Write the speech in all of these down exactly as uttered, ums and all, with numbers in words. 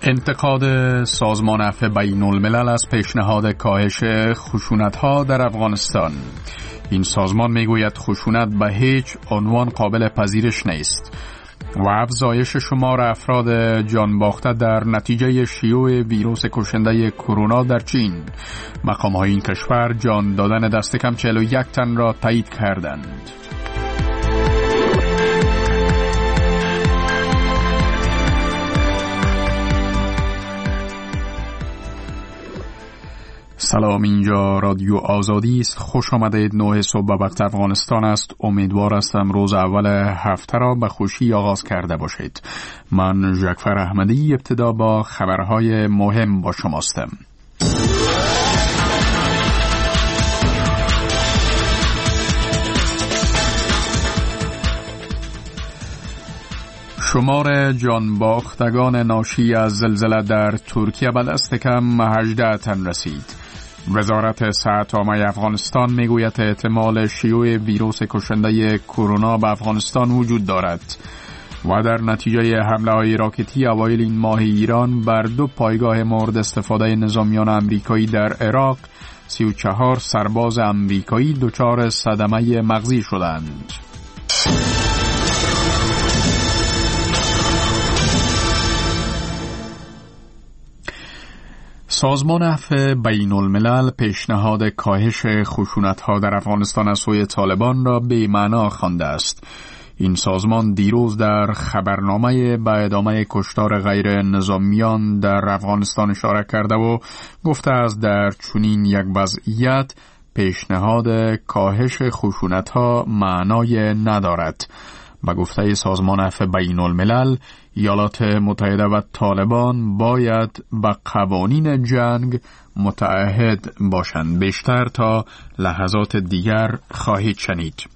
انتقاد سازمان عفو بین الملل از پیشنهاد کاهش خشونت‌ها در افغانستان. این سازمان میگوید خشونت به هیچ عنوان قابل پذیرش نیست و افزایش شمار افراد جان باخته در نتیجه شیوع ویروس کشنده کرونا در چین. مقام‌های این کشور جان دادن دست کم چهل و یک تن را تایید کردند. سلام، اینجا رادیو آزادی است. خوش آمدید. نه صبح به وقت افغانستان است. امیدوار هستم روز اول هفته را به خوشی آغاز کرده باشید. من جعفر احمدی ابتدا با خبرهای مهم با شما هستم. شمار جان باختگان ناشی از زلزله در ترکیه به دست کم هجده تن رسید. وزارت صحت عامه افغانستان میگوید احتمال شیوع ویروس کشنده کرونا به افغانستان وجود دارد و در نتیجه حمله های راکتی اوایل این ماه ایران بر دو پایگاه مورد استفاده نظامیان امریکایی در عراق سی و چهار سرباز امریکایی دچار صدمه مغزی شدند. سازمان عفو بین الملل پیشنهاد کاهش خشونت‌ها در افغانستان از سوی طالبان را بی معنا خوانده است. این سازمان دیروز در خبرنامه به ادامه کشتار غیر نظامیان در افغانستان اشاره کرده و گفته است در چنین یک وضعیت پیشنهاد کاهش خشونت‌ها معنای ندارد. به گفته سازمان عفو بین الملل، ایالات متحده و طالبان باید به قوانین جنگ متعهد باشند. بیشتر تا لحظات دیگر خواهید شنید.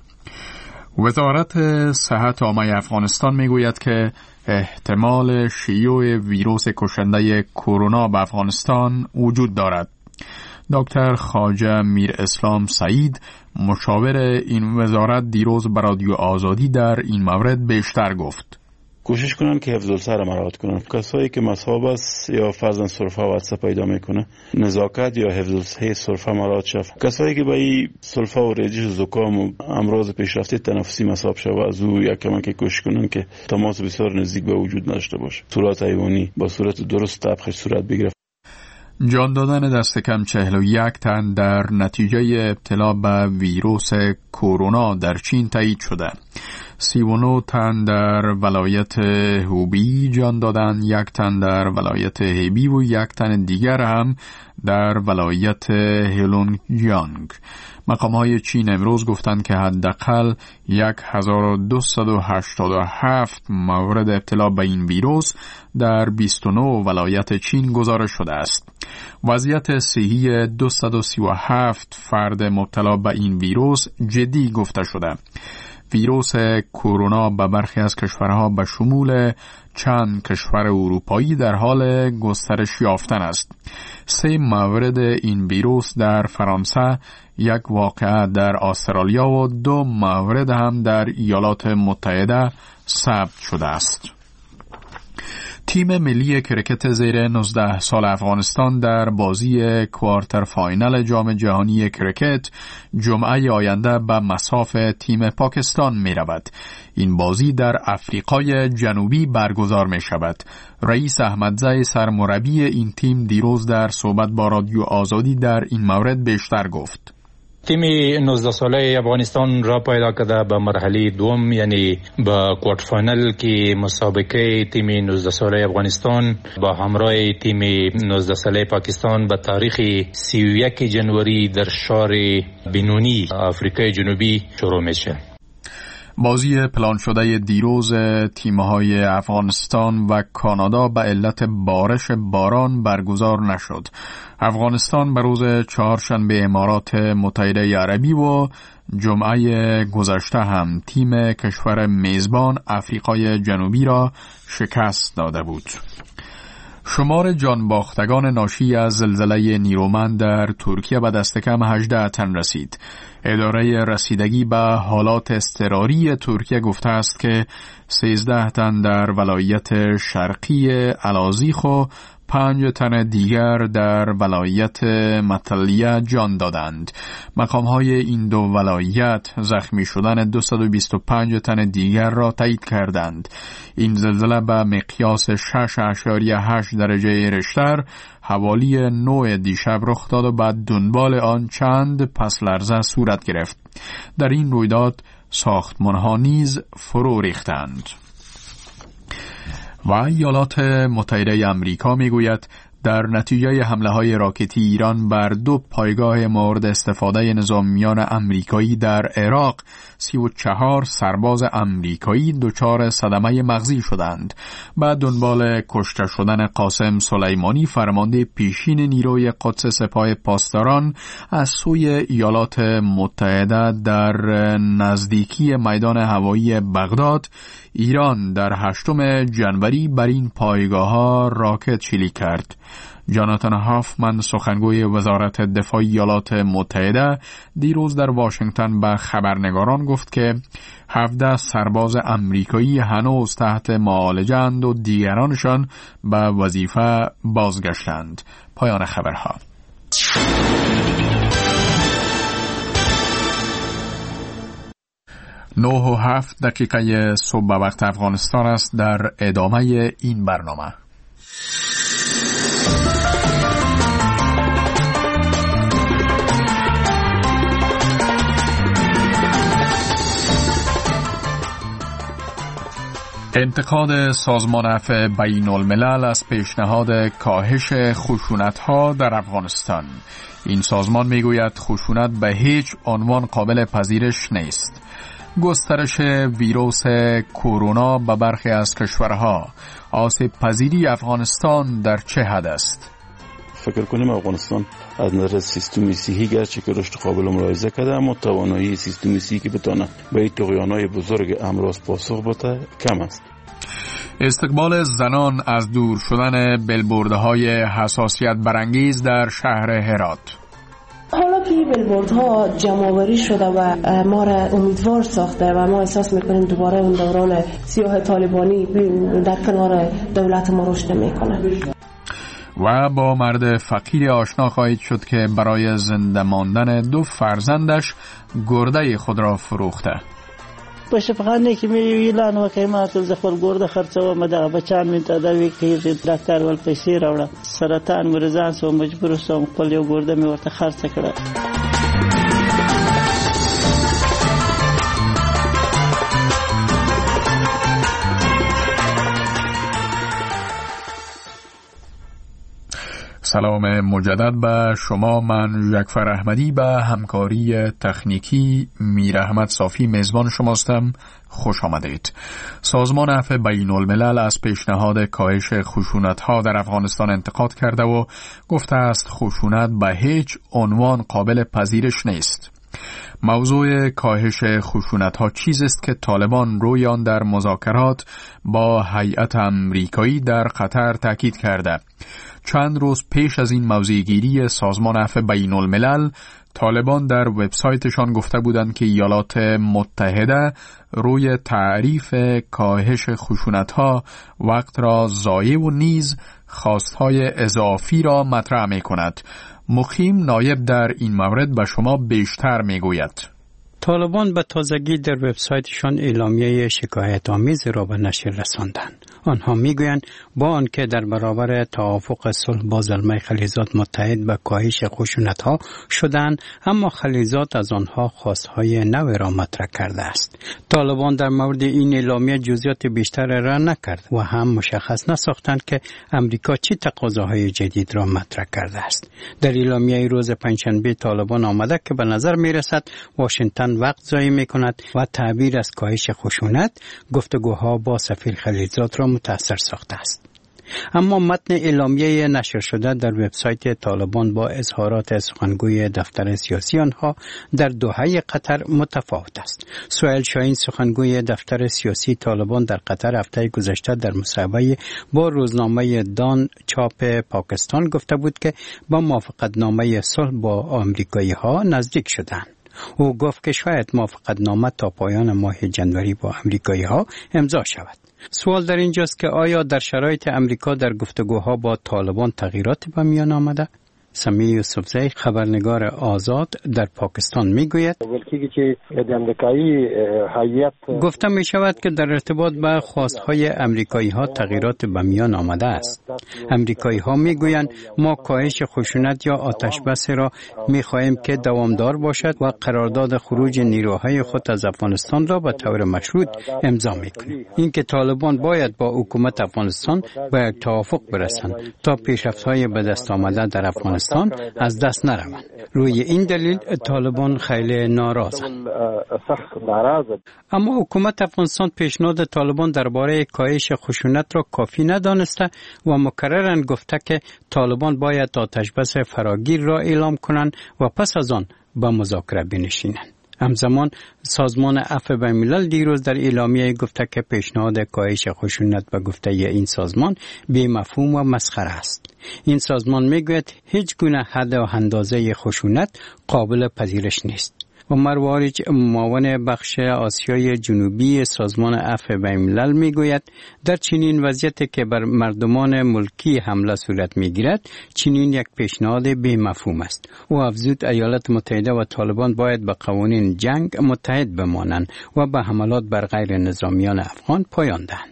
وزارت صحت عامه افغانستان میگوید که احتمال شیوع ویروس کشنده کرونا به افغانستان وجود دارد. دکتر خواجه میر اسلام سعید، مشاور این وزارت، دیروز به رادیو آزادی در این مورد بیشتر گفت. کوشش کنن که حفظ الصحه مراعات کنن. کسایی که مصاب است یا فرضاً سرفه و عطسه پیدا میکنه، نزاکت یا حفظ الصحه سرفه مراعات شود. کسایی که به این سرفه و ریزش و زکام و امراض پیشرفته تنفسی مصاب شود، از او یک کمک کوشش کنن که تماس بسیار نزدیک به وجود نداشته باشه. صورت حیوانی با صورت درست طبخش صورت بگیره. جان دادن دست کم چهل و یک تن در نتیجه ابتلا به ویروس کرونا در چین تایید شده. سی و نه تن در ولایت هوبی جان دادن، یک تن در ولایت هیبی و یک تن دیگر هم در ولایت هلونگجیانگ. مقام‌های چین امروز گفتند که حداقل هزار و دویست و هشتاد و هفت مورد ابتلا به این ویروس در بیست و نه ولایت چین گزارش شده است. وضعیت صحی دویست و سی و هفت فرد مبتلا به این ویروس جدی گفته شده. ویروس کرونا به برخی از کشورها به شمول چند کشور اروپایی در حال گسترش یافتن است. سه مورد این ویروس در فرانسه، یک واقعه در استرالیا و دو مورد هم در ایالات متحده ثبت شده است. تیم ملی کرکت زیر نوزده سال افغانستان در بازی کوارتر فاینال جام جهانی کرکت جمعه آینده به مصاف تیم پاکستان می رود. این بازی در افریقای جنوبی برگزار می شود. رئیس احمدزی سرمربی این تیم دیروز در صحبت با رادیو آزادی در این مورد بیشتر گفت. تیم نوزده ساله افغانستان را پیدا کرده به مرحله دوم، یعنی به کوارتر فاینال که مسابقه تیم نوزده ساله افغانستان با همراه تیم نوزده ساله پاکستان به تاریخ سی و یک جنوری در شهر بنونی آفریقای جنوبی شروع میشه. بازی پلان شده دیروز تیم‌های افغانستان و کانادا به علت بارش باران برگزار نشد. افغانستان به روز چهارشنبه امارات متحده عربی و جمعه گذشته هم تیم کشور میزبان افریقای جنوبی را شکست داده بود. شمار جانباختگان ناشی از زلزله نیرومند در ترکیه به دست کم هجده تن رسید. اداره رسیدگی به حالات اضطراری ترکیه گفته است که سیزده تن در ولایت شرقی الازیخ و پنج تن دیگر در ولایت مطلیه جان دادند. مقام‌های این دو ولایت زخمی شدن دویست و بیست و پنج تن دیگر را تایید کردند. این زلزله به مقیاس شش اشاریه هشت درجه ریشتر حوالی نه دیشب رخ داد و بعد دنبال آن چند پس لرزه صورت گرفت. در این رویداد ساختمان‌ها نیز فرو ریختند. و ایالات متحده آمریکا میگوید در نتیجه حمله‌های راکتی ایران بر دو پایگاه مورد استفاده نظامیان آمریکایی در عراق سی و چهار سرباز آمریکایی دچار صدمه مغزی شدند. بعد دنبال کشته شدن قاسم سلیمانی فرمانده پیشین نیروی قدس سپاه پاسداران از سوی ایالات متحده در نزدیکی میدان هوایی بغداد، ایران در هشتم جنوری بر این پایگاه‌ها راکت شلیک کرد. جاناتان هافمن سخنگوی وزارت دفاع ایالات متحده دیروز در واشنگتن به خبرنگاران گفت که هفده سرباز آمریکایی هنوز تحت معالجه‌اند و دیگرانشان به وظیفه بازگشتند. پایان خبرها. نه و هفت دقیقه صبح به وقت افغانستان است. در ادامه این برنامه انتقاد سازمان عفو بین الملل از پیشنهاد کاهش خشونت‌ها در افغانستان. این سازمان میگوید خشونت به هیچ عنوان قابل پذیرش نیست. گسترش ویروس کرونا به برخی از کشورها، آسیب پذیری افغانستان در چه حد است؟ فکر کنیم افغانستان از نظر سیستم صحی گرچه که رشد قابل ملاحظه کرده، اما توانایی سیستم صحی که بتونه به این طغیان‌های بزرگ امراض پاسخ بده کم است. استقبال زنان از دور شدن بیلبوردهای حساسیت برانگیز در شهر هرات. حالا که بیلبوردها جمع‌آوری شده و ما را امیدوار ساخته و ما احساس میکنیم دوباره اون دوران سیاه طالبانی در کنار دولت ما رشد میکنه. و با مرد فقیر آشنا خواهید شد که برای زنده ماندن دو فرزندش گرده خود را فروخته. په شفاخانه کې مې ویلان وکړ ما ته ز خپل ګورده خرڅوم مده بچان مې ته دا وی کې ډاکټر ول پیسې راوړه سرطان مریضان سو مجبور سوم خپل یو ګورده مې ورته خرڅ کړه. سلام مجدد به شما. من جعفر احمدی به همکاری تکنیکی میر احمد صافی میزبان شماستم. خوش آمدید. سازمان عفو بین الملل از پیشنهاد کاهش خشونت‌ها در افغانستان انتقاد کرده و گفته است خشونت به هیچ عنوان قابل پذیرش نیست. موضوع کاهش خشونت‌ها چیزی است که طالبان روی آن در مذاکرات با هیئت آمریکایی در قطر تاکید کرده. چند روز پیش از این موضع‌گیری سازمان عفو بین الملل، طالبان در وبسایتشان گفته بودند که ایالات متحده روی تعریف کاهش خشونت‌ها وقت را ضایع و نیز خواستهای اضافی را مطرح می‌کند. مقیم نایب در این مورد به شما بیشتر می‌گوید. طالبان به تازگی در وبسایتشان اعلامیه شکایت آمیز را به نشر رساندند. آنها میگویند با آنکه در برابر توافق صلح با زلمه خلیزات متحد به کاهش خشونت‌ها شدند، اما خلیزات از آنها خواستهای نو را مطرح کرده است. طالبان در مورد این اعلامیه جزئیات بیشتر را نکرد و هم مشخص نساختند که امریکا چه تقاضاهای جدید را مطرح کرده است. در اعلامیه روز پنجشنبه طالبان آمده که به نظر میرسد واشنگتن وقت ضایع می‌کند و تعبیر از کاهش خشونت گفتگوها با سفیر خلیزات را متأثر ساخته است. اما متن اعلامیه نشر شده در وبسایت طالبان با اظهارات سخنگوی دفتر سیاسی آنها در دوحه قطر متفاوت است. سهیل شاهین سخنگوی دفتر سیاسی طالبان در قطر هفته گذشته در مصاحبه با روزنامه دان چاپ پاکستان گفته بود که با موافقتنامه صلح با آمریکایی ها نزدیک شدند. او گفت که شاید موافقتنامه تا پایان ماه جنوری با آمریکایی ها امضا شود. سوال در اینجاست که آیا در شرایط امریکا در گفتگوها با طالبان تغییراتی به میان آمده؟ سمی یوسفزی خبرنگار آزاد در پاکستان میگوید گفته می شود که در ارتباط به خواستهای امریکایی ها تغییرات به میان آمده است. امریکایی ها میگویند ما کاهش خشونت یا آتش بس را می خواهیم که دوامدار باشد و قرارداد خروج نیروهای خود از افغانستان را به طور مشروط امضا می کنیم. اینکه طالبان باید با حکومت افغانستان به یک توافق برسند تا پیشرفت‌های به دست آمده در افغانستان از دست نروند. روی این دلیل طالبان خیلی ناراضند. اما حکومت افغانستان پیشنهاد طالبان درباره کاهش خشونت را کافی ندانسته و مکرراً گفته که طالبان باید آتش بس فراگیر را اعلام کنند و پس از آن به مذاکره بنشینند. همزمان سازمان عفو بین‌الملل دیروز در اعلامیه گفته که پیشنهاد کاهش خشونت به گفته این سازمان بی مفهوم و مسخره است. این سازمان میگوید هیچ گونه حد و اندازه خشونت قابل پذیرش نیست. عمر واریج معاون بخش آسیای جنوبی سازمان عفو بین‌الملل میگوید در چنین وضعیتی که بر مردمان ملکی حمله صورت میگیرد چنین یک پیشنهاد بی مفهوم است. او افزود ایالات متحده و طالبان باید به قوانین جنگ متحد بمانند و به حملات بر غیر نظامیان افغان پایان دهند.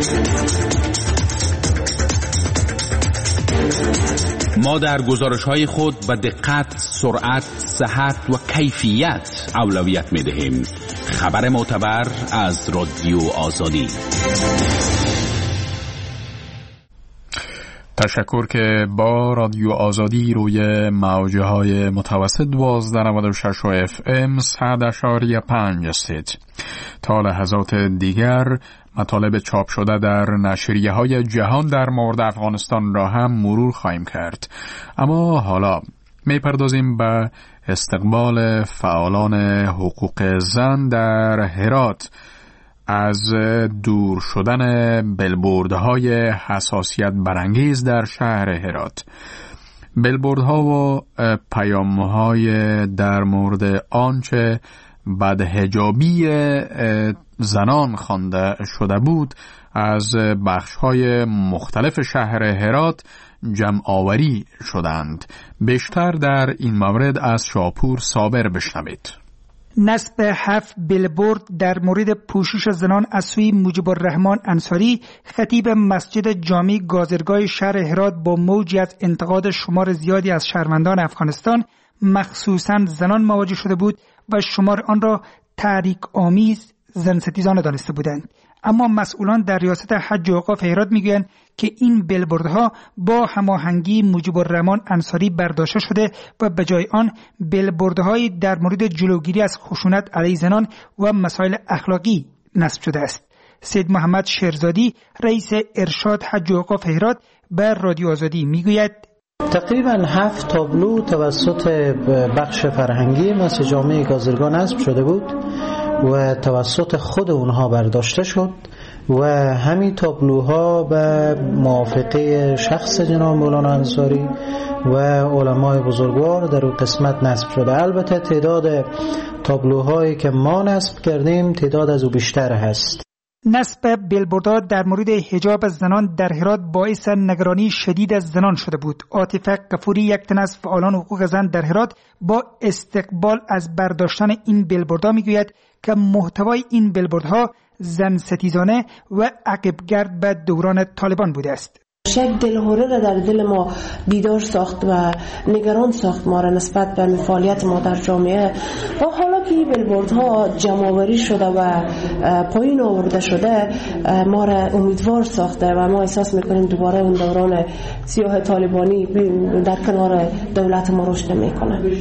ما در گزارش‌های خود به دقت، سرعت، صحت و کیفیت اولویت می‌دهیم. خبر معتبر از رادیو آزادی. تشکر که با رادیو آزادی روی موج‌های متوسط دوازده نود و شش و اف ام صد اشاری پنج هستید. تا لحظات دیگر مطالب چاپ شده در نشریه های جهان در مورد افغانستان را هم مرور خواهیم کرد. اما حالا می پردازیم به استقبال فعالان حقوق زن در هرات از دور شدن بلبوردهای حساسیت برانگیز در شهر هرات. بلبوردها و پیامهای در مورد آنچه بدحجابی زنان خوانده شده بود از بخش‌های مختلف شهر هرات جمع آوری شدند. بیشتر در این مورد از شاپور صابر بشنوید. نصب هفت بیلبورد در مورد پوشش زنان از سوی مجیب الرحمن انصاری خطیب مسجد جامع گازرگاه شهر هرات با موجی از انتقاد شمار زیادی از شهروندان افغانستان مخصوصاً زنان مواجه شده بود و شمار آن را تحریک آمیز زن ستیزانه دانسته بودند. اما مسئولان در ریاست حج و اوقاف هرات میگویند که این بیلبوردها با هماهنگی مجیب الرحمن انصاری برداشته شده و به جای آن بیلبوردهایی در مورد جلوگیری از خشونت علیه زنان و مسائل اخلاقی نصب شده است. سید محمد شیرزادی رئیس ارشاد حج و اوقاف هرات به رادیو آزادی میگوید تقریبا هفت تابلو توسط بخش فرهنگی مسجد جامع گازرگاه نصب شده بود و توسط خود اونها برداشته شد و همین تابلوها به موافقه شخص جناب مولانا انصاری و علمای بزرگوار در اون قسمت نصب شده. البته تعداد تابلوهایی که ما نصب کردیم تعداد از او بیشتر هست. نصب بیلبوردها در مورد حجاب زنان در هرات باعث نگرانی شدید از زنان شده بود. عاطفه غفوری یک تن از فعالان حقوق زن در هرات با استقبال از برداشتن این بیلبوردها میگوید که محتوای این بیلبوردها زن ستیزانه و عقبگرد به دوران طالبان بوده است. شک دلهوره را در دل ما بیدار ساخت و نگران ساخت ما را نسبت به فعالیت ما در جامعه و حالا که این بیلبوردها جمع‌آوری شده و پایین آورده شده ما را امیدوار ساخته و ما احساس میکنیم دوباره اون دوران سیاه طالبانی در کنار دولت ما رشد نمیکنه.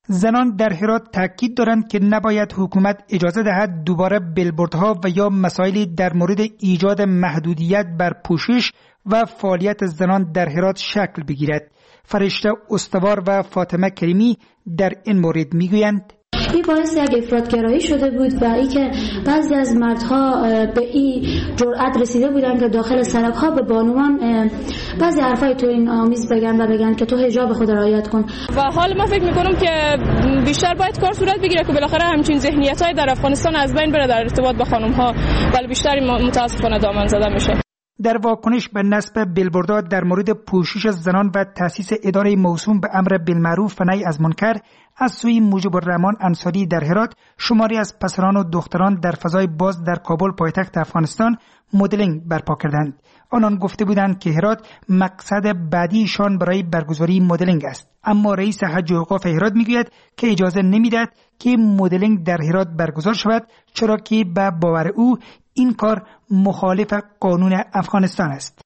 زنان در هرات تاکید دارند که نباید حکومت اجازه دهد دوباره بیلبوردها و یا مسائلی در مورد ایجاد محدودیت بر پوشش و فعالیت زنان در هرات شکل بگیرد. فرشته استوار و فاطمه کریمی در این مورد میگویند: این باعث یک افراطگرایی شده بود و ای که بعضی از مردها به این جرأت رسیده بودن که داخل سرک‌ها به بانوان بعضی حرفای توهین آمیز بگن و بگن که تو حجاب خود رعایت کن. و حال ما فکر می‌کنم که بیشتر باید کار صورت بگیره که بالاخره همچین ذهنیت‌های در افغانستان از بین بره در ارتباط با خانم‌ها، ولی بیشتر متاسفانه دامن زده میشه. در واکنش به نصب بیلبوردها در مورد پوشش زنان و تأسیس اداره موسوم به امر بالمعروف و نهی از منکر از سوی مجیب الرحمان انصاری در هرات، شماری از پسران و دختران در فضای باز در کابل پایتخت افغانستان مدلینگ برپا کردند. آنان گفته بودند که هرات مقصد بعدیشان برای برگزاری مدلینگ است، اما رئیس حج و اوقاف هرات میگوید که اجازه نمیدهد که مدلینگ در هرات برگزار شود، چرا که به باور او این کار مخالف قانون افغانستان است.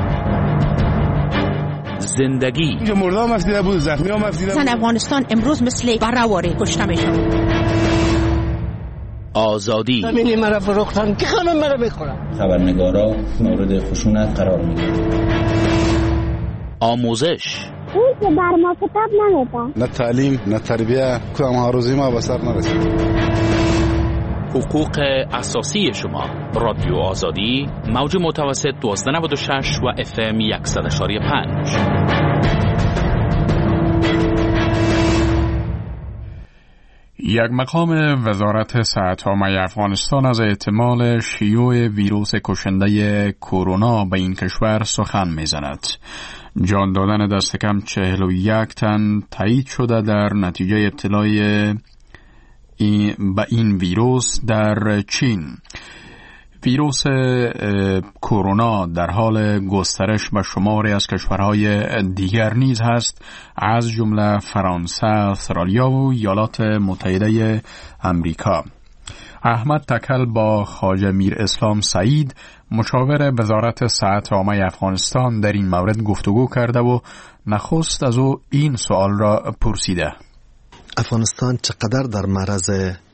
زندگی اینجا مردم مفیده بود، زخمی ها مفیده بود. زن افغانستان امروز مثل برآواره کشته میشن. آزادی زمینی مرا فروختن که خانم مرا میخورن. خبرنگارا مورد خشونت قرار میگیرن. آموزش این که بر ما کتاب نمیده. نه تعلیم نه تربیه، کدام ها روزی ما به سر نرسید. حقوق اساسی شما. رادیو آزادی، موج متوسط دوازده نود و شش و اف ام صد و یک و پنج. یک مقام وزارت صحت عامه افغانستان از احتمال شیوع ویروس کشنده کرونا به این کشور سخن می‌زند. جان دادن دست کم چهل و یک تن تایید شده در نتیجه ابتلای به این ویروس در چین. ویروس کرونا در حال گسترش به شماری از کشورهای دیگر نیز هست، از جمله فرانسه، استرالیا و ایالات متحده آمریکا. احمد تکل با خواجه میر اسلام سعید، مشاور وزارت صحت عامه افغانستان، در این مورد گفتگو کرده و نخست از او این سوال را پرسیده: افغانستان چقدر در معرض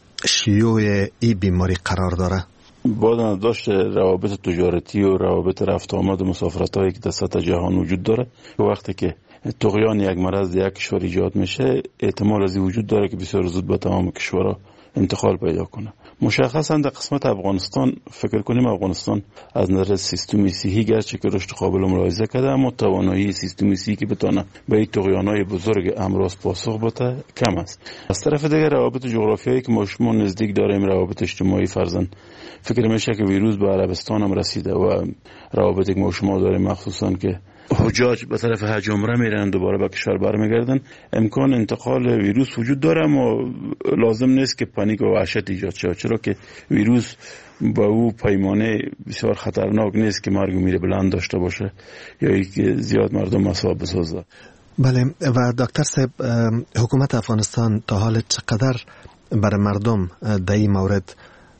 شیوع این بیماری قرار داره؟ با داشت روابط تجارتی و روابط رفت آمد و مسافرت هایی که در سطح جهان وجود داره، وقتی که طغیان یک مرض در یک کشور ایجاد میشه، احتمال از این وجود داره که بسیار زود به تمام کشورها انتقال پیدا کنه. مشخصا در قسمت افغانستان فکر کنیم افغانستان از نظر سیستم صحی گرچه که رشد قابل ملاحظه کرده، اما توانایی سیستم صحی که بتونه به این طغیان‌های بزرگ امراض پاسخ بده کم است. از طرف دیگر روابط جغرافیایی که ما شما نزدیک داریم، روابط اجتماعی، فرضاً فکر میشه که ویروس به عربستان هم رسیده و روابطی که ما شما داریم مخصوصاً که حجاج به طرف حج عمره میرن دوباره به کشور برمیگردن، امکان انتقال ویروس وجود داره، اما لازم نیست که پانیک و وحشت ایجاد شه، چرا که ویروس با او پیمانه بسیار خطرناک نیست که مرگ و میر بلند داشته باشه یا ای که زیاد مردم مصاب بسازه. بله، و دکتر صاحب، حکومت افغانستان تا حال چقدر برای مردم در این مورد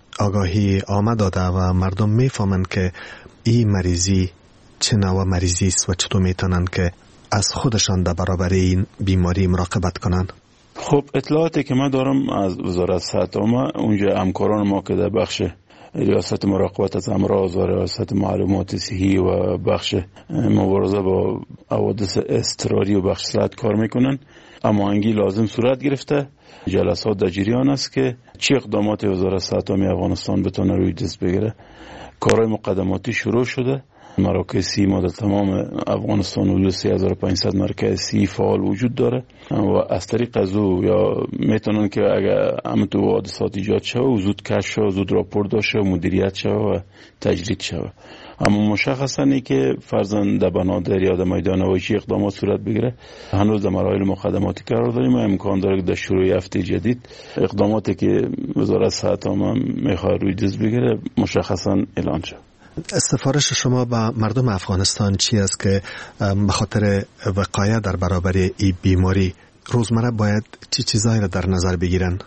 آگاهی آمد داده و مردم میفهمند که این مریضی چه نوع مریضی است و چطور میتونن که از خودشان در برابر این بیماری مراقبت کنن؟ خب اطلاعاتی که من دارم از وزارت صحت عامه، اونجا همکاران ما که در بخش ریاست مراقبت از امراض و ریاست معلومات صحی و بخش مبارزه با حوادث اضطراری و بخش صحت کار میکنن، اما انگی لازم صورت گرفته، جلسات در جریان است که چه اقدامات وزارت صحت عامه افغانستان بتونه روی دست بگیره. کارهای مقدماتی شروع شده، مراکز سی ما در تمام افغانستان حدود سه هزار و پانصد مرکز سی فعال وجود داره و از طریق از او یا میتونن که اگر همینطور حادثات ایجاد شده و زود کشف شده، زود راپورت داشته و مدیریت شده و تجرید شده. اما مشخصا ای که فرضاً در بنادر یا در میدان هوایی اقدامات صورت بگیره، هنوز در مراحل مقدماتی قرار داریم و امکان داره که در شروع هفته جدید اقداماتی که وزارت صحت عامه میخواد روی دست بگیره مشخصا اعلان شد. سفارش شما به مردم افغانستان چی است که به خاطر وقایع در برابر این بیماری روزمره باید چی چیزایی را در نظر بگیرن؟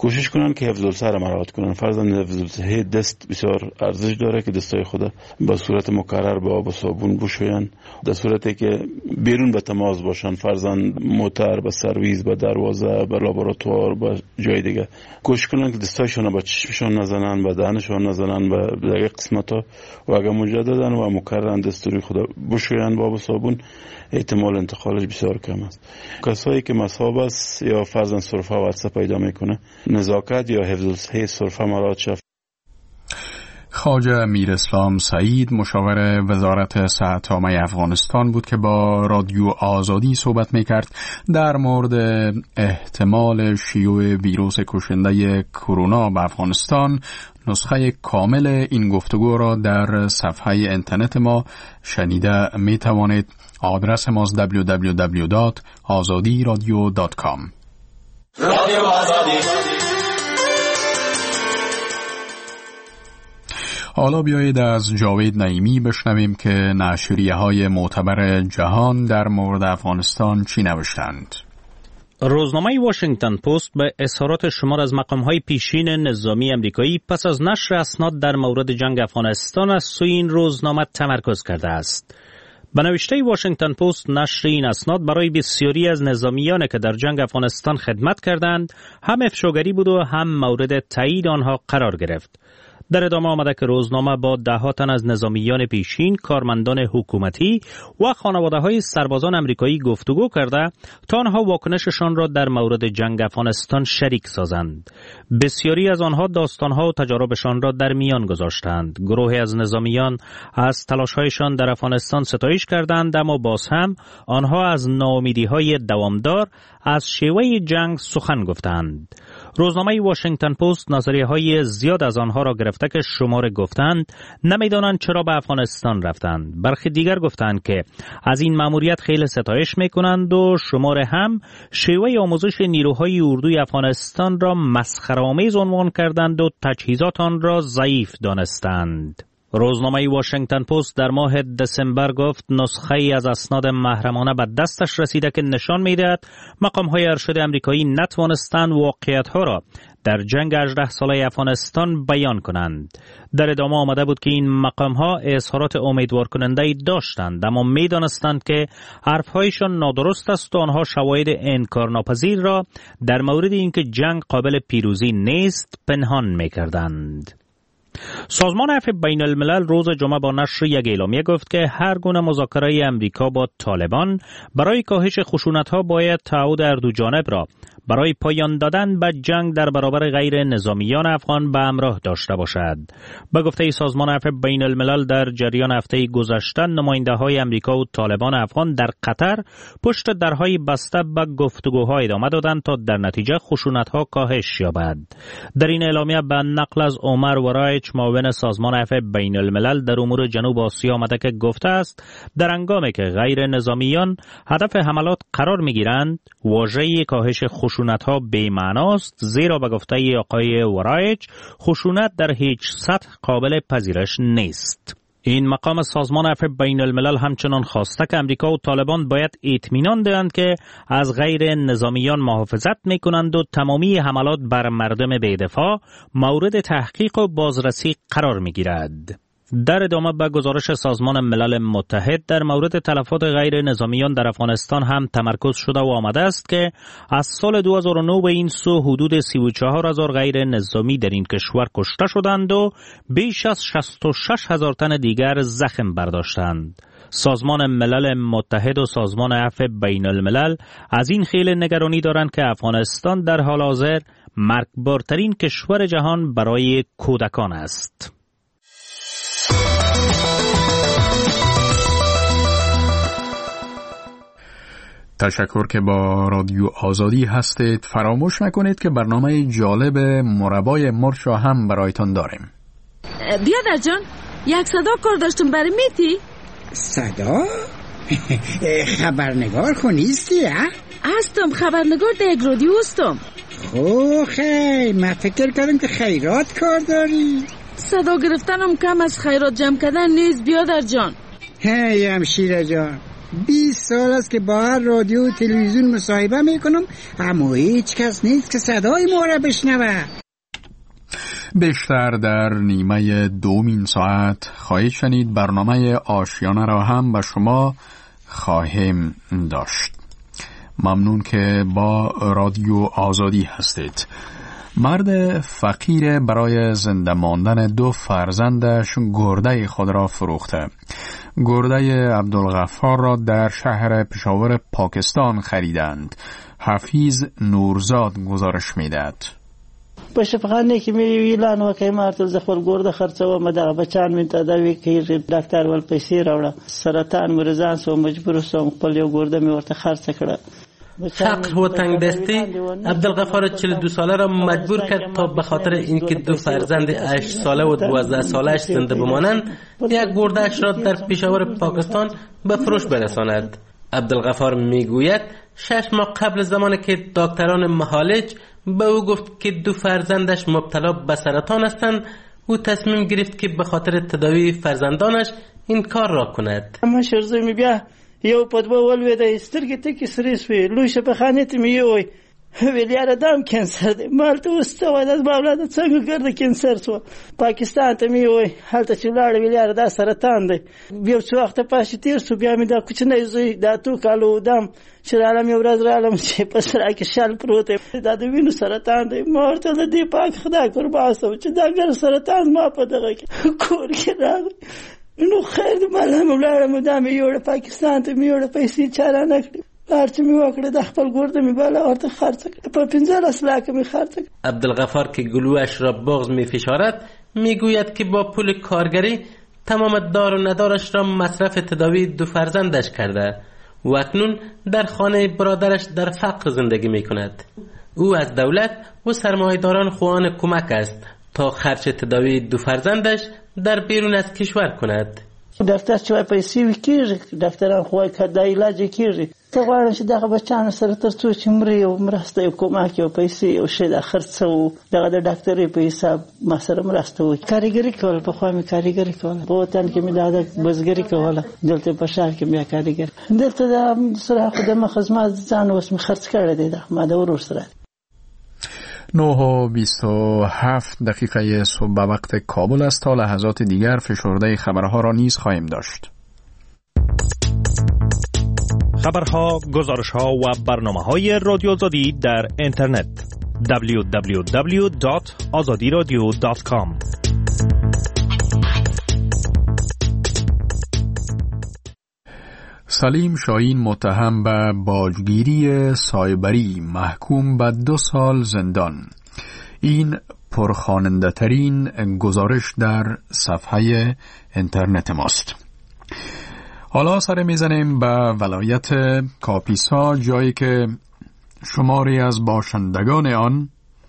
کوشش کنن که حفظ الصحه مراعات کنن. فرضاً حفظ الصحه دست بسیار ارزش داره که دستای خود به صورت مکرر با آب و صابون بشوین، در صورتی که بیرون به تماس باشن، فرضاً موتر، به سرویس، به دروازه، به لابراتوار، به جای دیگه. کوشش کنن که دستایشون به چشمشون نزنن، به دهنشون نزنن، به دیگه قسمتا، و اگر مجددا و مکررن دستوری خود بشوین با آب و صابون، احتمال انتقالش بسیار کم است. کسایی که مصاب است یا فرضاً سرفه و عطسه پیدا میکنه، نزاکت یا حفظ الصحه سرفه مراعات شود. خواجه میر اسلام سعید، مشاور وزارت صحت عامه افغانستان بود که با رادیو آزادی صحبت میکرد در مورد احتمال شیوع ویروس کشنده کرونا به افغانستان. نسخه کامل این گفتگو را در صفحه اینترنت ما شنیده می توانید. آدرس ماست دبلیو دبلیو دبلیو دات آزادی رادیو دات کام. رادیو آزادی. حالا بیایید از جاوید نعیمی بشنویم که نشریه های معتبر جهان در مورد افغانستان چی نوشتند. روزنامه واشنگتن پست به اظهارات شمار از مقام‌های پیشین نظامی امریکایی پس از نشر اسناد در مورد جنگ افغانستان از سوی این روزنامه تمرکز کرده است. به نوشته واشنگتن پست، نشر این اسناد برای بسیاری از نظامیانی که در جنگ افغانستان خدمت کردند هم افشاگری بود و هم مورد تایید آنها قرار گرفت. در ادامه آمده که روزنامه با ده ها تن از نظامیان پیشین، کارمندان حکومتی و خانواده‌های سربازان امریکایی گفتگو کرده تا آنها واکنششان را در مورد جنگ افغانستان شریک سازند. بسیاری از آنها داستانها و تجاربشان را در میان گذاشتند. گروهی از نظامیان از تلاش‌هایشان در افغانستان ستایش کردند، اما باز هم آنها از ناامیدی‌های دوامدار از شیوه جنگ سخن گفتند. روزنامه واشنگتن پست نظریه‌های زیاد از آنها را گرفته که شماره گفتند نمیدانند چرا به افغانستان رفتند. برخی دیگر گفتند که از این مأموریت خیلی ستایش میکنند و شماره هم شیوه آموزش نیروهای اردوی افغانستان را مسخره‌آمیز عنوان کردند و تجهیزات آن را ضعیف دانستند. روزنامه واشنگتن پست در ماه دسامبر گفت نسخه ای از اسناد محرمانه به دستش رسیده که نشان می‌دهد مقام‌های ارشد آمریکایی نتوانستند واقعیت‌ها را در جنگ هجده ساله افغانستان بیان کنند. در ادامه آمده بود که این مقام‌ها اظهارات امیدوار کننده داشتند، اما می‌دانستند که حرف‌هایشان نادرست است و آنها شواهد انکارناپذیر را در مورد اینکه جنگ قابل پیروزی نیست پنهان می‌کردند. سازمان عفو بین الملل روز جمعه با نشر یک اعلامیه گفت که هر گونه مذاکره امریکا با طالبان برای کاهش خشونت‌ها باید تعهد هر دو جانب را برای پایان دادن به جنگ در برابر غیر نظامیان افغان به همراه داشته باشد. به گفته سازمان عفو بین الملل در جریان هفته گذشته نماینده‌های امریکا و طالبان افغان در قطر پشت درهای بسته به گفتگوها ادامه دادند تا در نتیجه خشونت‌ها کاهش یابد. در این اعلامیه به نقل از عمر ورایچ معاون سازمان عفو بین الملل در امور جنوب آسیا آمده که گفته است در هنگامی که غیر نظامیان هدف حملات قرار می‌گیرند واژه کاهش خشونت‌ها بی‌معناست، زیرا به گفته آقای ورایچ خشونت در هیچ سطح قابل پذیرش نیست. این مقام سازمان عفو بین الملل همچنان خواسته که امریکا و طالبان باید اطمینان دهند که از غیر نظامیان محافظت می‌کنند و تمامی حملات بر مردم بی‌دفاع مورد تحقیق و بازرسی قرار می‌گیرد. در ادامه به گزارش سازمان ملل متحد در مورد تلفات غیر نظامیان در افغانستان هم تمرکز شده و آمده است که از سال دو هزار و نه به این سو حدود سی و چهار هزار غیر نظامی در این کشور کشته شدند و بیش از شصت و شش هزار تن دیگر زخم برداشتند. سازمان ملل متحد و سازمان عفو بین الملل از این خیلی نگرانی دارند که افغانستان در حال حاضر مرگبارترین کشور جهان برای کودکان است. تشکر که با رادیو آزادی هستید. فراموش نکنید که برنامه جالب مربای مرچ را هم برایتان داریم. بیادر جان، یک صدا کار داشتم برای میتی؟ صدا؟ خبرنگار خو نیستی ها؟ هستم، خبرنگار در یک رادیو هستم. خو خیلی من فکر کردم که خیرات کار داری. صدا گرفتنم کم از خیرات جمع کردن نیست بیادر جان. هی همشیره جان، بیست سال است که با هر رادیو و تلویزیون مصاحبه میکنم، اما هیچ کس نیست که صدای ما را بشنوه. بیشتر در نیمه دومین ساعت خواهید شنید. برنامه آشیانه را هم به شما خواهیم داشت. ممنون که با رادیو آزادی هستید. مرد فقیر برای زنده ماندن دو فرزندش گرده خود را فروخته. گرده عبدالغفار را در شهر پشاور پاکستان خریدند. حفیظ نورزاد گزارش میدهد. باشه فقط نه که میری اعلان وکای مارتل زخور گرده خرڅه و مدغه بچان من ته دا وی کې ډاکټر ول پیسې راوړه، سرطان مریضان سو مجبور سو خپل یو گرده می ورته خرڅ کړه. فقر و تنگ دستی عبدالغفار چهل و دو ساله را مجبور کرد تا به خاطر اینکه دو فرزند هشت ساله و دوازده ساله‌اش زنده بمانند یک گرده‌اش را در پشاور پاکستان به فروش برساند. عبدالغفار میگوید شش ماه قبل زمانی که دکتران معالج به او گفت که دو فرزندش مبتلا به سرطان هستند، او تصمیم گرفت که به خاطر تداوی فرزندانش این کار را کند. اما شرزوی می بیا یو پدبه ولویده سترگی تکی سری سوی لوش بخانیت می یوی ویلیار دام کنسر دی مالت اوستوی داز باولاد څنګه کرده کنسر سو پاکستان ته می یوی حالت چې لاړ ویلیار دا سرطان دی. بیا څو وخت پاتې تیر سو بیا می دا کوچنی زوی دا تو کالو دم چې عالم یو ورځ رالم چې په سره کې شال پروت دا د وینو سرطان دی. ما ورته د دې پاک خدای قربان سو چې دا ګر سرطان ما په دغه کې کور کې راغی. نو خیر د مالم ولاړم دا می یوړ پاکستان ته می یوړ پیسې چاره نه کړې. هرچی می وکړه د خپل ګورده می بالا ورته خرڅ کړه په پنځلس لاک می خرڅ کړه. عبدالغفار که گلویش را بغض می فشارد میگوید که با پول کارگری تمام دار و ندارش را مصرف تداوی دو فرزندش کرده و اکنون در خانه برادرش در فقر زندگی می کند. او از دولت و سرمایه‌داران خواهان کمک است تا خرج تداوی دو فرزندش در بیرون از کشور کند. دکتر چې پیسې وکړي دکتران خو کدا علاج کیږي ته غواړم چې دغه بچان سره تر څو چې مري او مرسته یو کومک یو پیسې او شی د خرڅو دغه د ډاکټري په حساب ما سره مرسته وکړي. کاریګری کول په خو می کاریګری کول په وطن کې می د بزګری کوله دلته په شهر کې می کاریګر دلته د سره خدمت خدمت ځان اوس می خرڅ کړی دی ما د ورور سره. نه و بیست و هفت دقیقه صبح به وقت کابل است. تا لحظات دیگر فشرده خبرها را نیز خواهیم داشت. خبرها، گزارشها و برنامه‌های رادیو آزادی در اینترنت دبلیو دبلیو دبلیو دات آزادی رادیو دات کام. سلیم شاهین متهم به باجگیری سایبری محکوم به دو سال زندان. این پرخواننده ترین گزارش در صفحه اینترنت ماست. حالا سر میزنیم به ولایت کاپیسا، جایی که شماری از باشندگان آن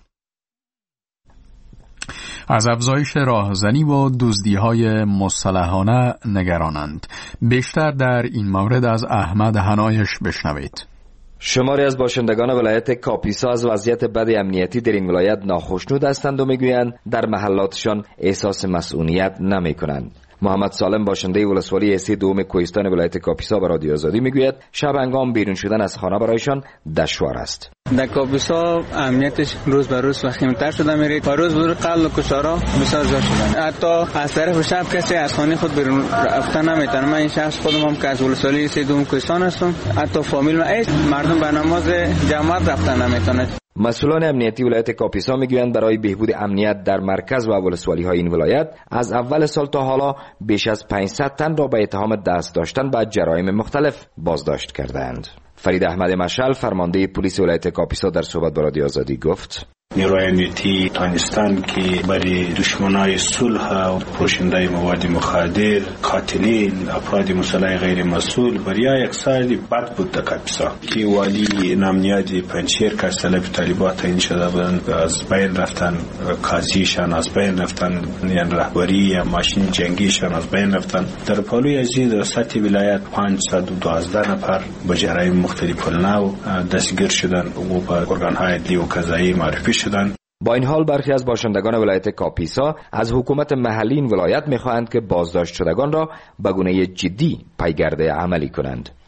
از افزایش راهزنی و دزدی‌های مسلحانه نگرانند. بیشتر در این مورد از احمد حنایش بشنوید. شماری از باشندگان ولایت کاپیسا از وضعیت بد امنیتی در این ولایت ناخشنود هستند و میگویند در محلاتشان احساس مسئولیت نمی‌کنند. محمد سالم باشنده ولسوالی اسی دوم کوهستان ولایت کاپیسا به رادیو آزادی میگوید شب هنگام بیرون شدن از خانه برایشان دشوار است. در کاپیسا امنیتش روز به روز وخیم‌تر شده میره و روز به روز قتل و کشتارها بسیار زیاد شدن. حتی از طرف شب کسی از خانه خود بیرون رفتن نمیتونه. من این شخص خودم هم که از ولسوالی اسی دوم کوهستان هستم، حتی فامیل من ایست مردم به نماز جماعت رفتن نمیتونه. مسئولان امنیتی ولایت کاپیسا میگویند برای بهبود امنیت در مرکز و ولسوالی های این ولایت از اول سال تا حالا بیش از پانصد تن را به اتهام دست داشتن به جرایم مختلف بازداشت کردند. فرید احمد مشعل فرمانده پلیس ولایت کاپیسا در صحبت با رادیو آزادی گفت: نیروی امنیتی توانستند که برای دشمنای صلح و فروشنده مواد مخدر، قاتلین، افراد مسلح غیر مسئول برای اقتصادی بد بود در کاپیسا که والی نامنیاد پنچیر که طلب طالبات این شده بودند از بین رفتن، قاضیشان از بین رفتن، یعنی رهبری یا ماشین جنگیشان از بین رفتن. در پالوی ازید در سطح ولایت پانصد و دوازده نفر به جرایم مختلف نو دستگیر شدند و به ارگان‌های عدلی و قضایی معرفی شدند. با این حال برخی از باشندگان ولایت کاپیسا از حکومت محلی این ولایت می‌خواهند که بازداشت شدگان را به گونه جدی پیگرد عملی کنند.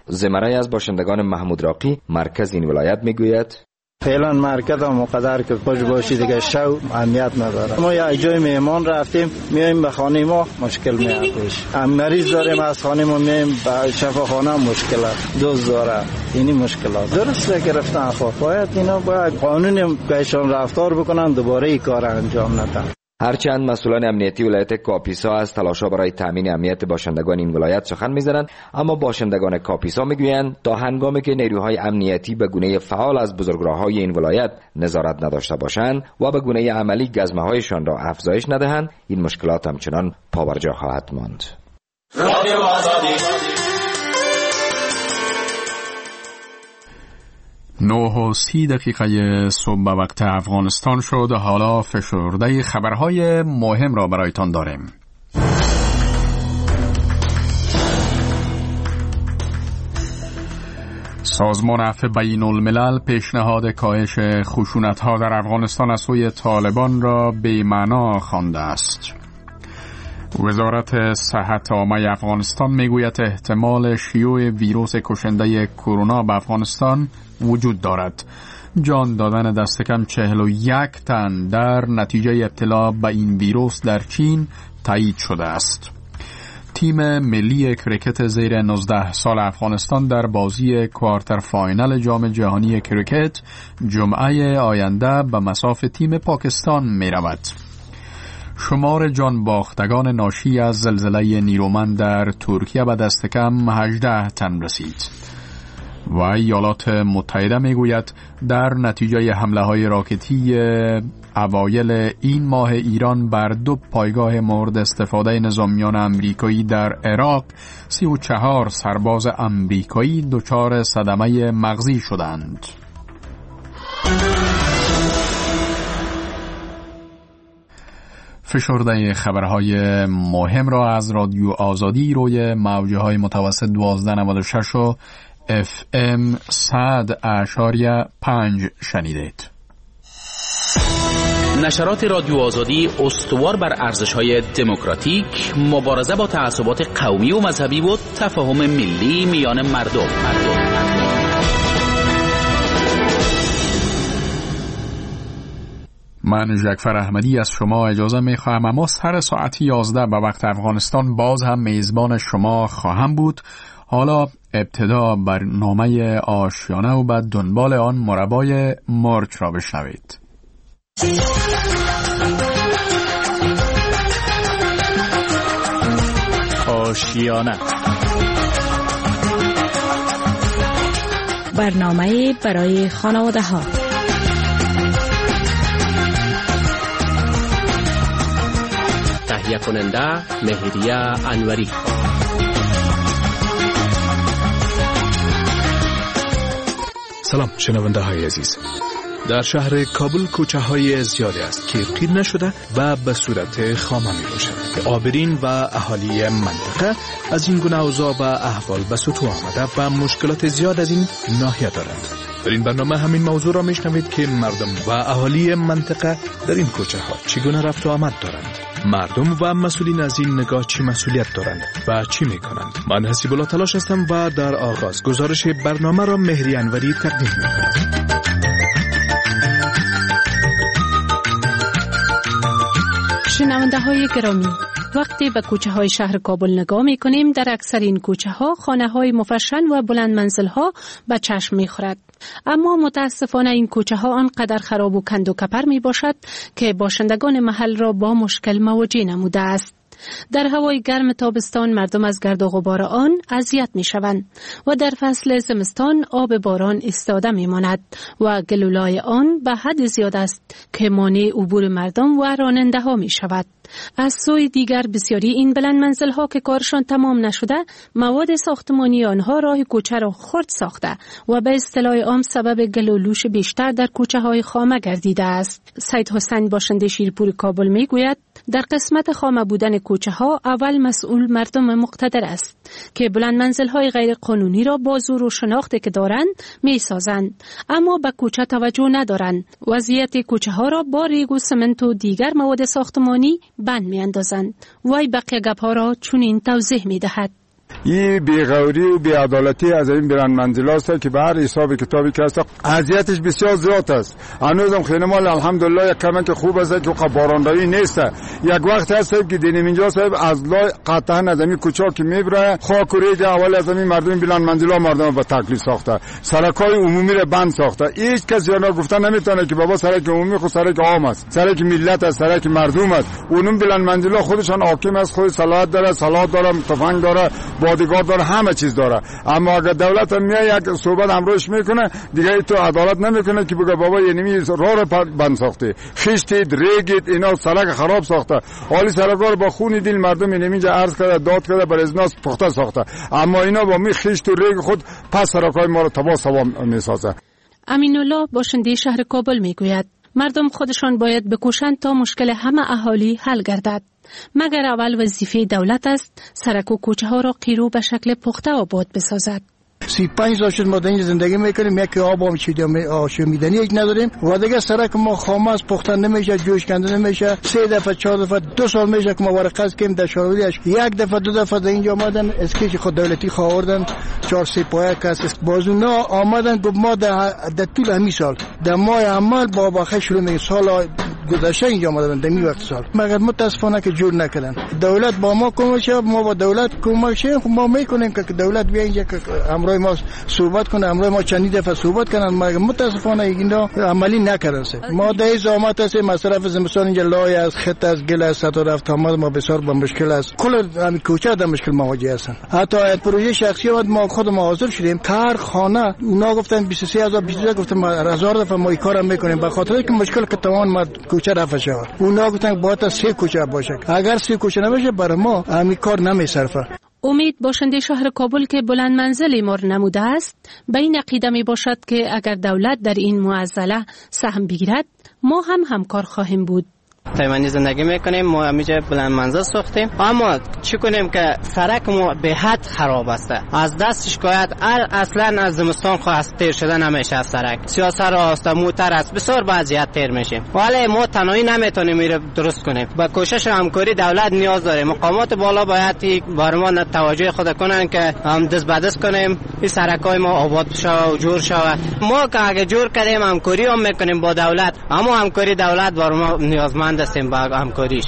زمره از باشندگان محمود راقی مرکز این ولایت میگوید فعلا مرکز هم مقدر که پاش باشی دیگه شو اهمیت نداره. ما یک جای مهمان رفتیم میایم به خانه ما مشکل میاد پیش. هم مریض داریم از خانه ما میایم به شفاخانه مشکل است. دوز داره. اینی مشکلات. درسته که رفتن خب باید اینا باید قانون بهشون رفتار بکنن دوباره این کار انجام ندن. هرچند مسئولان امنیتی ولایت کاپیسا از تلاش‌ها برای تامین امنیت باشندگان این ولایت سخن می‌زنند، اما باشندگان کاپیسا میگویند تا هنگامی که نیروهای امنیتی به گونه فعال از بزرگراه‌های این ولایت نظارت نداشته باشند و به گونه عملی گزمه‌هایشان را افزایش ندهند، این مشکلات همچنان پابرجا خواهد ماند. رادیو آزادی نه و سی دقیقه صبح به وقت افغانستان شد. حالا فشرده خبرهای مهم را برایتان داریم. سازمان عفو بین الملل پیشنهاد کاهش خشونت‌ها در افغانستان از سوی طالبان را بی‌معنا خوانده است. وزارت صحت عامه افغانستان میگوید احتمال شیوع ویروس کشنده کرونا به افغانستان وجود دارد. جان دادن دست کم چهل و یک تن در نتیجه ابتلا به این ویروس در چین تایید شده است. تیم ملی کریکت زیر نوزده سال افغانستان در بازی کوارتر فاینال جام جهانی کریکت جمعه آینده به مصاف تیم پاکستان می رود. شمار جان باختگان ناشی از زلزله نیرومند در ترکیه به دست کم هجده تن رسید و ایالات متحده میگوید در نتیجه حمله های راکتی اوایل این ماه ایران بر دو پایگاه مورد استفاده نظامیان امریکایی در عراق سی و چهار سرباز امریکایی دچار صدمه مغزی شدند. فشرده خبرهای مهم را از رادیو آزادی روی موجه های متوسط دوازده نود و شش و اف ام صد اشاریه پنج شنیدید. نشرات رادیو آزادی استوار بر ارزش‌های دموکراتیک، مبارزه با تعصبات قومی و مذهبی و تفاهم ملی میان مردم. مردم. من جعفر احمدی از شما اجازه میخواهم، اما سر ساعت یازده به وقت افغانستان باز هم میزبان شما خواهم بود. حالا ابتدا برنامه آشیانه و بعد دنبال آن مربای مرچ را بشنوید. آشیانه، برنامه برای خانواده ها. تهیه کننده مهریه انوری. سلام شنونده های عزیز. در شهر کابل کوچه های زیادی است که قید نشده و به صورت خامه می باشد. آبرین و اهالی منطقه از این گونه اوضاع و احوال به سطوح آمده و مشکلات زیاد از این ناحیه دارند. در این برنامه همین موضوع را میشنوید که مردم و اهالی منطقه در این کوچه ها چگونه رفت و آمد دارند. مردم و مسئولین از این نگاه چی مسئولیت دارند و چی میکنند؟ من حسیب الله تلاش هستم و در آغاز گزارش برنامه را مهری انوری تقدیم میکنم. شنونده های گرامی، وقتی به کوچه های شهر کابل نگاه می کنیم، در اکثر این کوچه ها خانه های مفشن و بلند منزل ها به چشم می خورد. اما متاسفانه این کوچه ها آنقدر خراب و کند و کپر می باشد که باشندگان محل را با مشکل مواجه نموده است. در هوای گرم تابستان مردم از گرد و غبار آن اذیت می شوند و در فصل زمستان آب باران ایستاده می ماند و گلولای آن به حد زیاد است که مانع عبور مردم و راننده ها می شود. از سوی دیگر بسیاری این بلند منزل ها که کارشان تمام نشده، مواد ساختمانی آنها راه کوچه را خرد ساخته و به اصطلاح عام سبب گل و لوش بیشتر در کوچه های خامه گردیده است. سید حسین باشنده شیرپور کابل می گوید در قسمت خامه بودن کوچه ها اول مسئول مردم مقتدر است که بلند منزل های غیر قانونی را با زور و شناختی که دارند می سازند، اما به کوچه توجه ندارند. وضعیت کوچه ها را با ریگ و سمنت و دیگر مواد ساختمانی بند می اندازند. وای بقیه گپ ها را چنین توضیح می دهد. این بی‌غوری و بی‌عدالتی از این بلند منزل است که به هر حساب کتابی که است اذیتش بسیار زیاد است. هنوزم خیلی مال الحمدلله یک کمی که خوب است که بارانروی نیست. یک وقت هست که دینیم اینجا صاحب از لای قطعا از این کوچا که میبره خاک و ریگ اول از این مردم بلند منزلا مردم به تکلیف ساخته، سرکای عمومی را بند ساخته. هیچ کسی اینا گفتن نمیتونه که بابا سرک عمومی خود سرک عام است، سرک ملت است، سرک مردم است. اونم بلند منزلا خودشان حاکم است، خود صلاحیت داره، صلاحیت داره، تفنگ داره، بادیگارد داره، همه چیز داره. اما اگر دولت میاد یک صحبت امروش میکنه دیگه تو عدالت نمیکنه که بگه بابا یعنی راه رو بند ساخته، خشتید ریگید اینا سرک خراب ساخته. حالی سرکار با خون دل مردم اینجا عرض کرده داد کرده بر ازناس پخته ساخته، اما اینا با می خشت و ریگ خود پس سرکای ما رو تباه سوام میسازه. امین الله باشنده شهر کابل میگوید مردم خودشان باید بکوشند تا مشکل همه اهالی حل گردد، مگر اول وظیفه دولت است سرک و کوچه ها را قیرو به شکل پخته آباد بسازد. سی پنج سال شد ما در اینجا زندگی میکنیم، یک آب هم شمیدنی یک نداریم و دیگه سرک ما خام است، پخته نمیشه، جوش کنده نمیشه. سه دفعه چهار دفعه دو سال میشه که ما ورقه کردیم در شاروریش، یک دفعه دو دفعه در اینجا آمدن اسکیچ خود دولتی خواردن چهار سه پایه کس بازونا آمدن گفت ما در طول همین سال در ماه عمل با باخه شروع می سال گذشته اینجا آمدن در می وقت سال، مگر متاسفانه که جور نکردن. دولت با ما کمک شه، ما با دولت کمک شه، ما میکنیم که دولت بیا اینجا که امروز ما صحبت کنه، امروز ما چند دفعه صحبت کنن مگر متاسفانه اینا عملی نکردن. ما در زحمت است، مصرف زمستان اینجا لای از خط از گل است تا رفت آمد ما بسیار با مشکل است، کل همین کوچه در مشکل مواجه هستن. حتی پروژه شخصی اومد ما خود ما حاضر شدیم هر خانه اونا گفتن بیست و سه هزار بیست و سه گفتم هزار دفعه ما این کارو میکنیم به خاطر اینکه مشکل که تمام ما کوچه رفت شد. اونا گفتن باید سه کوچه باشه، اگر سه کوچه نباشه برای ما همین کار نمیصرفه. امید باشنده شهر کابل که بلند منزل مار نموده است به این عقیده می باشد که اگر دولت در این معضله سهم بگیرد ما هم همکار خواهیم بود. تایمانی زندگی میکنیم، ما همیشه بلند منزل ساختیم، اما چی کنیم که سرک ما به حد خراب است. از دست شکایت اصلا از زمستان خواست تیر شده نمیشه، از سرک سیاست راست موتر است بسیار بعضیت تیر میشه، ولی ما تنهایی نمیتونیم میره درست کنیم. با کوشش و همکاری دولت نیاز داره، مقامات بالا باید بر ما توجه خود کنن که هم دست به دست کنیم این سرکای ما آباد شود و جور شود. ما که اگه جور کردیم همکاری هم میکنیم با دولت، اما همکاری دولت بر ما نیازمند هستیم با همکاریش.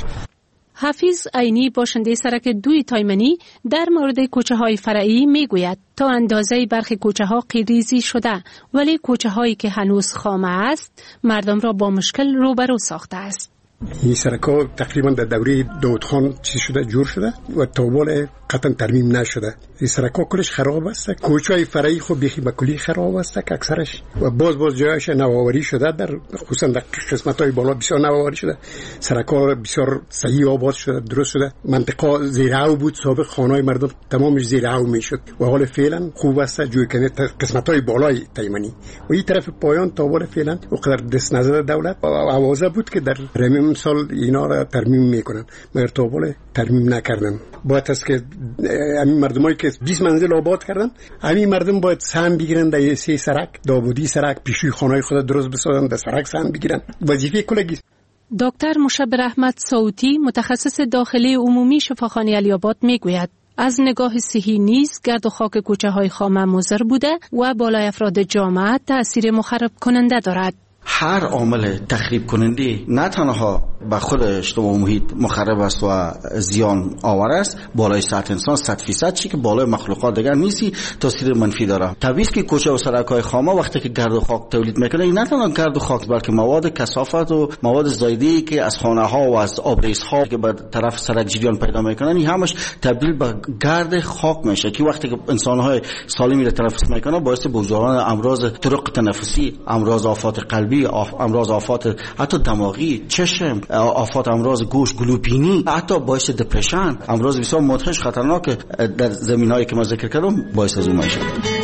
حفیظ عینی باشنده سرک دوی تایمنی در مورد کوچه های فرعی می گوید تا اندازه برخی کوچه ها قیریزی شده ولی کوچه هایی که هنوز خامه است مردم را با مشکل روبرو ساخته است. این سرک‌ها تقریبا در دوره داود خان چیز شده جور شده و تا قطعا ترمیم نشده. این سرک‌ها کلش خراب است، کوچه‌های فرعی خود بیخی به کلی خراب است که اکثرش و باز باز جایش نوآوری شده، در خصوصا در قسمت‌های بالا بسیار نوآوری شده. سرک‌ها بسیار صحیح آباد شده، درست شده. منطقه زیرعو بود، سابق خانه‌های مردم تمامش زیرعو میشد و حال فعلا خوب است جوی کنه قسمت‌های بالای تایمنی و این طرف پایان تا حال فعلا وقدر دست نزد دولت و آوازه بود که در رمیم سال اینا را ترمیم میکنن مگر تا حال ترمیم نکردن. باید است که همین مردمایی که بیست منزل آباد کردن همین مردم باید سهم بگیرن در سه سرک داوودی سرک پیشوی خانه‌های خود درست بسازن، در سرک سهم بگیرن. وظیفه کلگی. دکتر مشبر احمد صوتی متخصص داخلی عمومی شفاخانه علی‌آباد میگوید از نگاه صحی نیز گرد و خاک کوچه های خامه مضر بوده و بالای افراد جامعه تأثیر مخرب کننده دارد. هر عامل تخریب کننده نه تنها به خود اجتماع محیط مخرب است و زیان آور است، بالای سطح انسان صد فیصد چی که بالای مخلوقات دیگر نیستی تاثیر منفی داره. طبیعی است که کوچه و سرک‌های خامه وقتی که گرد و خاک تولید میکنه نه تنها گرد و خاک بلکه مواد کثافت و مواد زایده‌ای که از خانه‌ها و از آبریزها که به طرف سرک جریان پیدا میکنن این همش تبدیل به گرد خاک میشه که وقتی که انسان‌های سالمی را تنفس میکنه باعث بزرگان امراض طرق تنفسی، امراض آفات قلبی، امراض آفات حتی دماغی، چشم، آفات امراض گوش، گلوبینی، حتی باعث دپرشن، امراض بسیار مدهش خطرناک در زمینه‌ای که ما ذکر کردم باعث از اون میشه.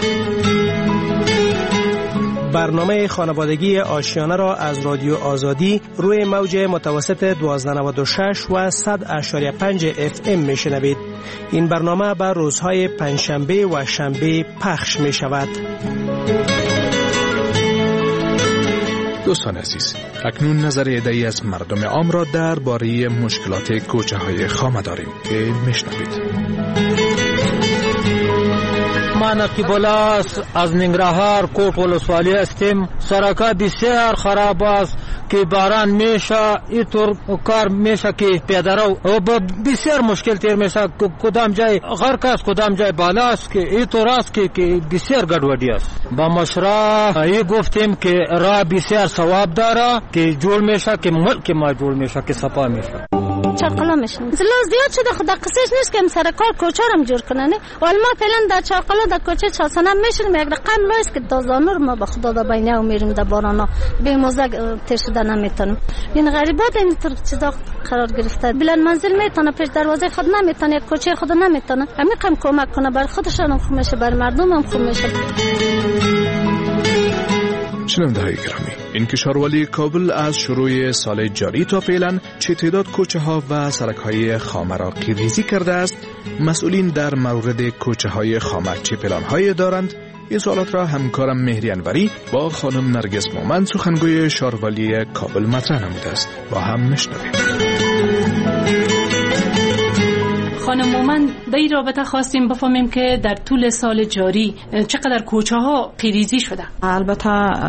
برنامه خانوادگی آشیانه را از رادیو آزادی روی موج متوسط دوازده نود و شش و صد اشاریه پنج اف ام میشنوید. این برنامه بر روزهای پنجشنبه و شنبه پخش می شود. دوستان عزیز، اکنون نظر عده‌ای از مردم عام را درباره مشکلات کوچه های خامه داریم که میشنوید. ما نقیب الله از ننگرهار کوٹ ولسوالی هستیم. سرکا بسیار خراب است که باران میشه، اینطور کار میشه که پیاده‌رو بسیار مشکل تیر میشه. کدام جای غرق است، کدام جای بالا است که اینطور است که بسیار گډوډی است. با مشرا ای گفتیم که راه بسیار ثواب داره که جوړ میشه، که ملک ما جوړ میشه، که صفا میشه. چاقلا میشن زلا زیاد شده، خدا قصهش نیست که سر کار کوچه رم جور کنن. ولی ما فعلا در چاقلا در کوچه چاسنه میشیم، یک رقم لایست که تازانور ما به خدا در بینه و میریم در بارانا به موزه تشده نمیتونیم. این غریبات اینطور چیزا قرار گرفته. بلند منزل میتونه، پیش دروازه خود نمیتونه، کوچه خود نمیتونه. همین کم کمک کنه بر خودشان هم خوب میشه، بر مردم هم خوب میشه. شنونده‌های گرامی، انکشاروالی کابل از شروع سال جاری تا فعلا چه تعداد کوچه ها و سرک های خامه را ریزی کرده است؟ مسئولین در مورد کوچه های خامه چه پلان های دارند؟ این سوالات را همکارم مهری انوری با خانم نرگس مومند سخنگوی شاروالی کابل مطرح نموده است. با هم میشنویم. خانم مومند، در این رابطه خواستیم بفهمیم که در طول سال جاری چقدر کوچه ها پیریزی شده. البته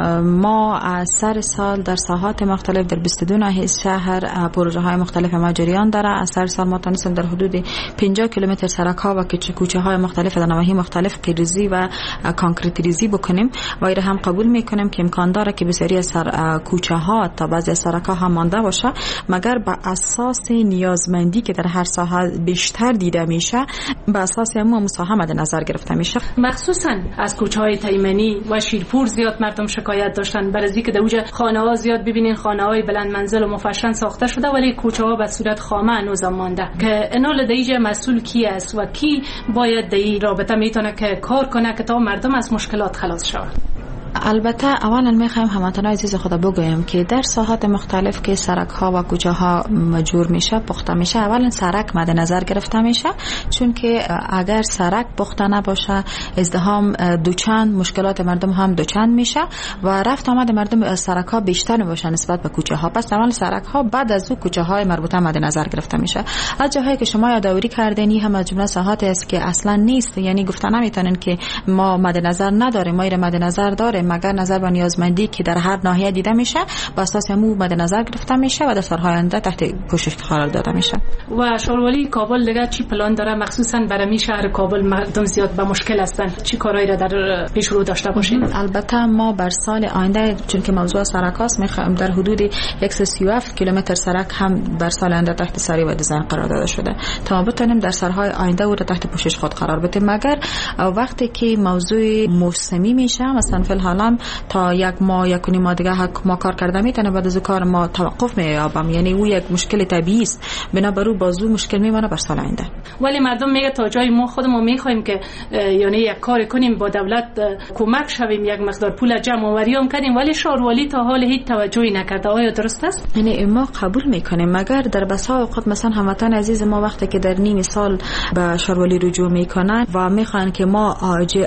ما از سر سال در ساحات مختلف در بیست و دو ناحیه شهر پروژه های مختلف ما جریان داره. از سر سال ما تونستیم در حدود پنجاه کیلومتر سرک ها و کوچه های مختلف در نواحی مختلف پیریزی و کانکریت ریزی بکنیم و این هم قبول میکنیم که امکان داره که بسیاری از سر کوچه ها تا بعضی از سرک ها هم مانده باشه، مگر به اساس نیازمندی که در هر ساحه بیشتر دیده میشه به اساس همون مساهمه در نظر گرفته میشه. مخصوصا از کوچه‌های تیمنی و شیرپور زیاد مردم شکایت داشتن بر از اینکه در اونجا خانه‌ها زیاد ببینین خانه‌های بلند منزل و مفشن ساخته شده ولی کوچه‌ها به صورت خامه هنوز مانده. که انال دیجه مسئول کی است و کی باید در این رابطه میتونه که کار کنه که تا مردم از مشکلات خلاص شوند؟ البته اولا میخوایم هموطنان عزیز خدا بگویم که در ساحات مختلف که سرک ها و کوچه ها مجور میشه پخته میشه، اولا سرک مد نظر گرفته میشه، چون که اگر سرک پخته نباشه ازدحام دوچند، مشکلات مردم هم دوچند میشه و رفت آمد مردم از سرک ها بیشتر میباشه نسبت به کوچه ها. پس اول سرک ها بعد از او کوچه های مربوطه مد نظر گرفته میشه. از جاهایی که شما یادآوری کردین این هم از جمله ساحاتی است که اصلا نیست، یعنی گفته نمیتونن که ما مد نظر نداریم، ما این مد نظر داریم، مگر نظر به نیازمندی که در هر ناحیه دیده میشه با اساس همو مد نظر گرفته میشه و در سالهای آینده تحت پوشش قرار داده میشه. و شاروالی کابل دیگه چی پلان داره مخصوصا برای شهر کابل؟ مردم زیاد به مشکل هستن، چی کارهایی را در پیش رو داشته باشین؟ البته ما بر سال آینده چون که موضوع سرک است میخوایم در حدود صد و سی و هفت کیلومتر سرک هم بر سال آینده تحت سری و دیزاین قرار داده شده تا بتونیم در سالهای آینده او را تحت پوشش خود قرار بدیم. مگر وقتی که موضوع موسمی میشه، مثلا فی الحال تا یک ماه یک ماه دیگه ما کار کرده میتونه، بعد از کار ما توقف مییابم، یعنی او یک مشکل طبیعی است، بنابراین بازو مشکل میمونه بر سال آینده. ولی مردم میگه تا جای ما خودمون میخوایم که یعنی یک کار کنیم با دولت کمک شویم، یک مقدار پول جمع آوری هم کنیم، ولی شاروالی تا حال هیچ توجهی نکرده. آیا درست است؟ یعنی ما قبول میکنیم، مگر در بسا اوقات مثلا هموطن عزیز ما وقتی که در نیم سال به شاروالی رجوع میکنن و میخوان که ما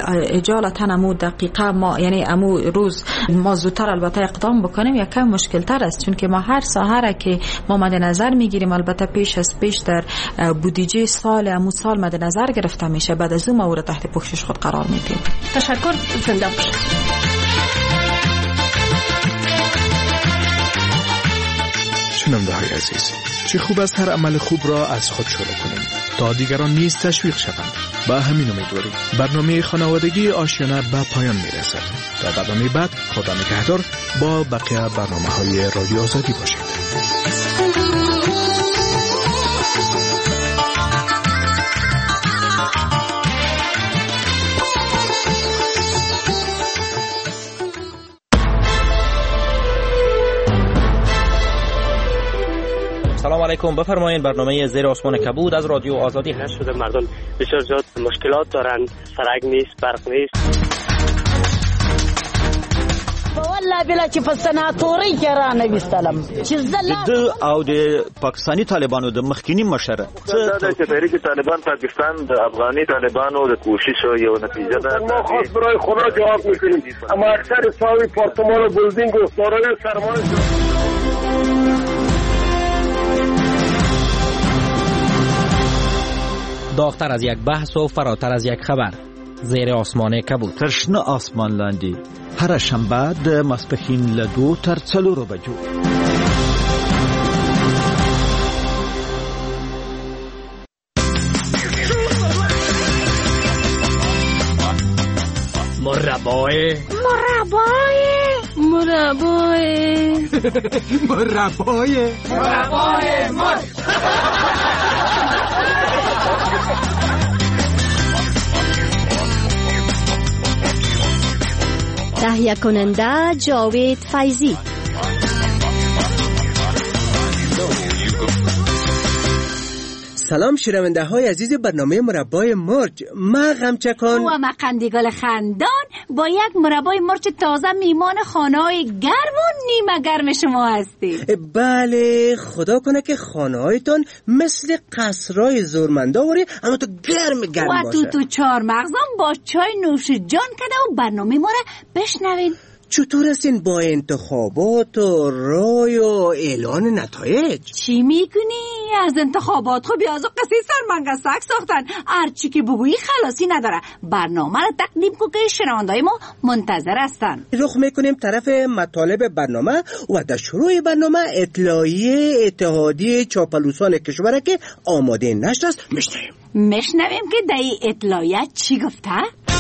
اجالتا امو دقیقه ما یعنی امو روز ما زودتر البته اقدام بکنیم، یک کم مشکل تر است، چون که ما هر ساحه را که ما مد نظر میگیریم البته پیش از پیش در بودجه سال امو سال مد نظر گرفته میشه، بعد از اون ما او را تحت پوشش خود قرار میدیم. تشکر، زنده باشید. شنونده‌های عزیز، چه خوب است هر عمل خوب را از خود شروع کنیم تا دیگران نیز تشویق شوند. با همین امیدواریم برنامه خانوادگی آشیانه به پایان میرسد. در برنامه بعد خدا نگهدار با بقیه برنامه‌های رادیو آزادی باشید. سلام علیکم، بفرمایید. برنامه زیر آسمان کبود از رادیو آزادی هست. شده مردم بسیار زیاد مشکلات دارن، سرک نیست، برق نیست. والله بلا چې په سناتوري کې را نه وستلم چې زله د او د پاکستانی طالبانو د مخکینی مشر دا چې تحریک طالبان پاکستان د افغاني طالبانو د کوششو یو نتیجه ده. ما خاص برای خدا جواب میکنیم، اما اکثر ساوی پارتمان و بلدینگ و دارای سرمایه داغتر از یک بحث و فراتر از یک خبر. زیر آسمان کابل. تشنه آسمان لاندی هر شنبه د ماسپښین له دو تر څلورو بجو. مربای مربای مربای مربای مربای مر تهیه کننده جاوید فیضی. سلام شنونده های عزیز برنامه مربای مرچ. ما غمچکان و ما قندیگل خندان با یک مربای مرچ تازه میمان خانه های گرم و نیمه گرم شما هستیم. بله، خدا کنه که خانه هایتان مثل قصرهای زورمنداوری اما تو گرم گرم باشه و تو تو چهار مغزان با چای نوش جان کده و برنامه ما را بشنوین. چطور هستین با انتخابات و رای و اعلان نتایج؟ چی میکنی؟ از انتخابات خب بیازو قصه سرمنگسک ساختن، هرچی که بگویی خلاصی نداره. برنامه رو تقدیم کن که شنوندای ما منتظر هستن. رخ میکنیم طرف مطالب برنامه و در شروع برنامه اطلاعیه اتحادیه چاپلوسان کشور که آماده نشد است میشنویم. میشنویم که در این اطلاعیه چی گفته؟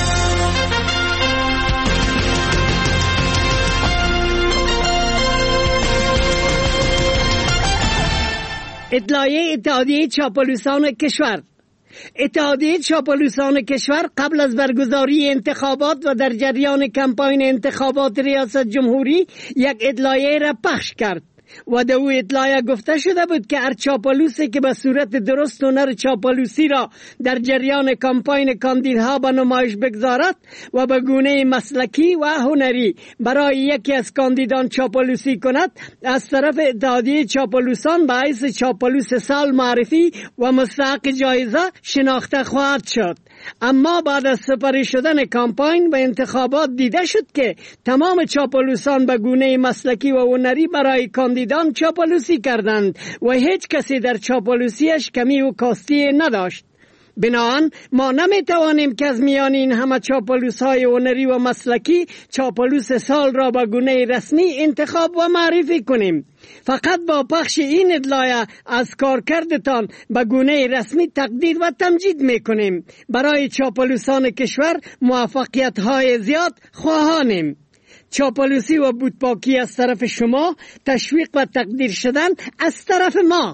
اطلاعیه اتحادیه چاپلوسان کشور. اتحادیه چاپلوسان کشور قبل از برگزاری انتخابات و در جریان کمپاین انتخابات ریاست جمهوری یک اطلاعیه را پخش کرد و در او اطلاعیه گفته شده بود که هر چاپلوسی که به صورت درست هنر چاپلوسی را در جریان کمپاین کاندیدها به نمایش بگذارد و به گونه مسلکی و هنری برای یکی از کاندیدان چاپلوسی کند، از طرف اتحادیه چاپلوسان به حیث چاپلوس سال معرفی و مستحق جایزه شناخته خواهد شد. اما بعد از سپری شدن کمپاین و انتخابات دیده شد که تمام چاپلوسان به گونه مسلکی و هنری برای کاندیدان چاپلوسی کردند و هیچ کسی در چاپلوسیش کمی و کاستی نداشت. بنابراین ما نمیتوانیم که از میان این همه چاپلوس های هنری و مسلکی چاپلوس سال را به گونه رسمی انتخاب و معرفی کنیم. فقط با پخش این اطلاعیه از کارکردتان به گونه رسمی تقدیر و تمجید میکنیم. برای چاپلوسان کشور موفقیت های زیاد خواهانیم. چاپلوسی و بودپاکی از طرف شما، تشویق و تقدیر شدن از طرف ما.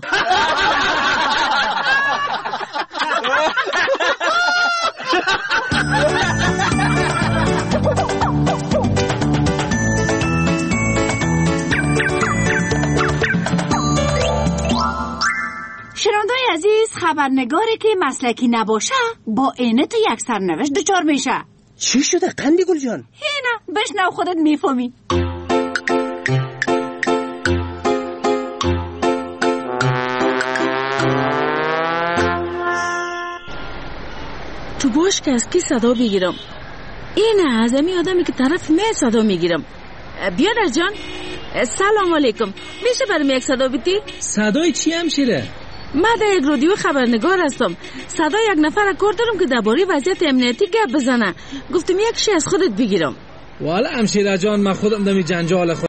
شنوندای عزیز، خبرنگاری که مسلکی نباشه با اینه تو یک سرنوشت دچار میشه. چی شده قندی گل جان؟ هینا بشنو خودت میفهمی. تو باش که از کی صدا بگیرم؟ اینه از امی آدمی که طرف می صدا میگیرم. بیادر جان سلام علیکم، میشه برام یک صدا بیتی؟ صدای چی همشیره؟ من در یک رادیو خبرنگار هستم. صدا یک نفر کار دارم که درباره وضعیت امنیتی گپ بزنه. گفتم یک شی از خودت بگیرم. والا همشیره جان، من خودم دمی جنجال خود